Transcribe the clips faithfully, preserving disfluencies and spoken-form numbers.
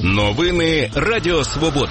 Новини Радіо Свобода.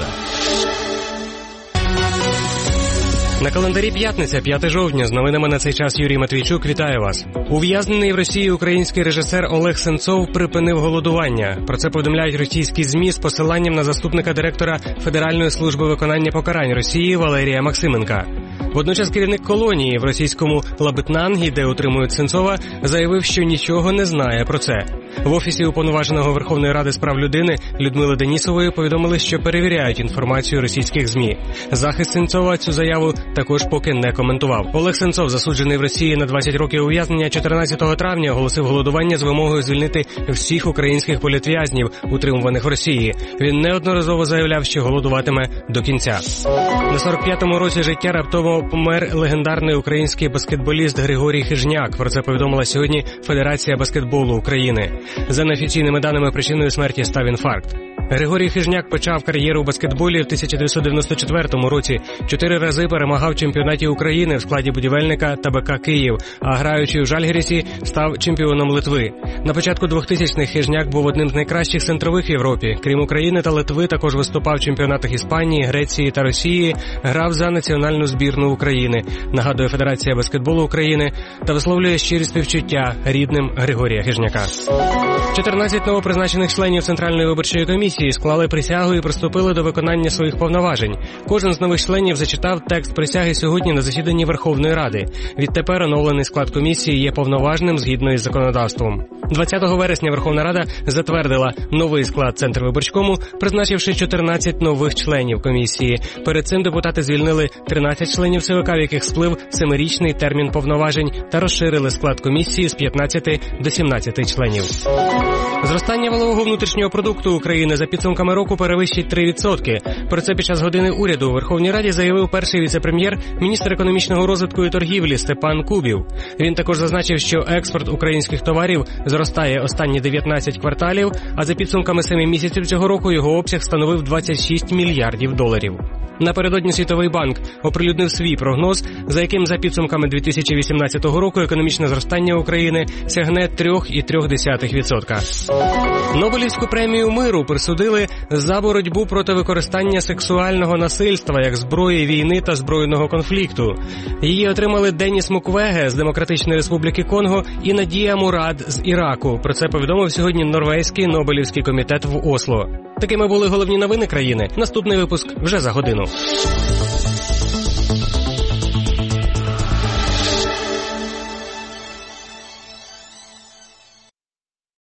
На календарі п'ятниця, п'яте жовтня. З новинами на цей час Юрій Матвійчук. Вітаю вас. Ув'язнений в Росії український режисер Олег Сенцов припинив голодування. Про це повідомляють російські ЗМІ з посиланням на заступника директора Федеральної служби виконання покарань Росії Валерія Максименка. Водночас керівник колонії в російському Лабытнангі, де утримують Сенцова, заявив, що нічого не знає про це. В Офісі Уповноваженого Верховної Ради з прав людини Людмили Денісової повідомили, що перевіряють інформацію російських ЗМІ. Захист Сенцова цю заяву також поки не коментував. Олег Сенцов, засуджений в Росії на двадцять років ув'язнення, чотирнадцятого травня оголосив голодування з вимогою звільнити всіх українських політв'язнів, утримуваних в Росії. Він неодноразово заявляв, що голодуватиме до кінця. На сорок п'ятому році життя раптово помер легендарний український баскетболіст Григорій Хижняк. Про це повідомила сьогодні Федерація баскетболу України. За неофіційними даними, причиною смерті став інфаркт. Григорій Хижняк почав кар'єру у баскетболі в тисяча дев'ятсот дев'яносто четвертому році. Чотири рази перемагав в чемпіонаті України в складі Будівельника та БК Київ, а граючи в Жальгірісі став чемпіоном Литви. На початку двохтисячних Хижняк був одним з найкращих центрових в Європі. Крім України та Литви, також виступав в чемпіонатах Іспанії, Греції та Росії, грав за національну збірну України, нагадує Федерація баскетболу України, та висловлює щирі співчуття рідним Григорія Хижняка. чотирнадцять новопризначених членів Центральної виборчої комісії склали присягу і приступили до виконання своїх повноважень. Кожен з нових членів зачитав текст присяги сьогодні на засіданні Верховної Ради. Відтепер оновлений склад комісії є повноважним згідно із законодавством. двадцятого вересня Верховна Рада затвердила новий склад Центрвиборчкому, призначивши чотирнадцять нових членів комісії. Перед цим депутати звільнили тринадцять членів ЦВК, в яких сплив семирічний термін повноважень, та розширили склад комісії з п'ятнадцяти до сімнадцяти членів. Зростання валового внутрішнього продукту України за підсумками року перевищить три відсотки. Про це під час години уряду у Верховній Раді заявив перший віце-прем'єр, міністр економічного розвитку і торгівлі Степан Кубів. Він також зазначив, що експорт українських товарів зростає останні дев'ятнадцять кварталів, а за підсумками семи місяців цього року його обсяг становив двадцять шість мільярдів доларів. Напередодні Світовий банк оприлюднив свій прогноз, за яким за підсумками дві тисячі вісімнадцятого року економічне зростання України сягне три цілих три десятих відсотка. Нобелівську премію миру присудили за боротьбу проти використання сексуального насильства як зброї війни та збройного конфлікту. Її отримали Деніс Муквеге з Демократичної Республіки Конго і Надія Мурад з Іраку. Про це повідомив сьогодні Норвезький Нобелівський комітет в Осло. Такими були головні новини країни. Наступний випуск вже за годину.